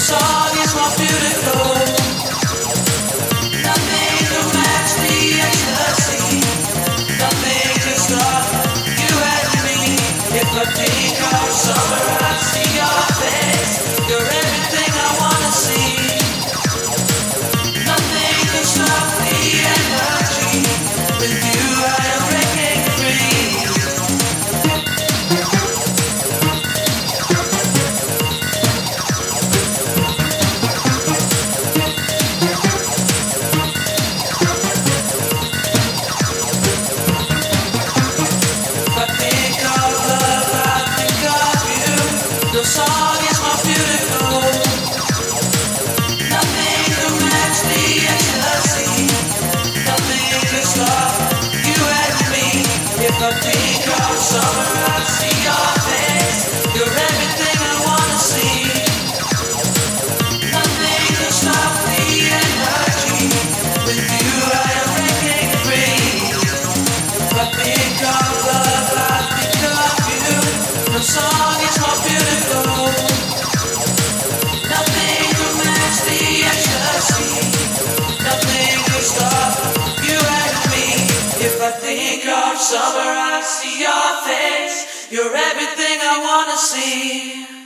song is more beautiful. Nothing can match the ecstasy. Nothing can stop you and me. If I think of summer, I see your face. You're everything I wanna see. Nothing can stop the energy. With you, I am breaking free. Your song is more beautiful. Nothing can match the ecstasy. Nothing can stop you and me. If I think of summer, I see your face. You're everything I wanna see. Nothing can stop the energy. With you, I am breaking free. If I think of love, I think of you. Your song is more beautiful. Nothing can match the ecstasy. Nothing can stop you and me. If I think of summer, I see your face. You're everything I wanna see.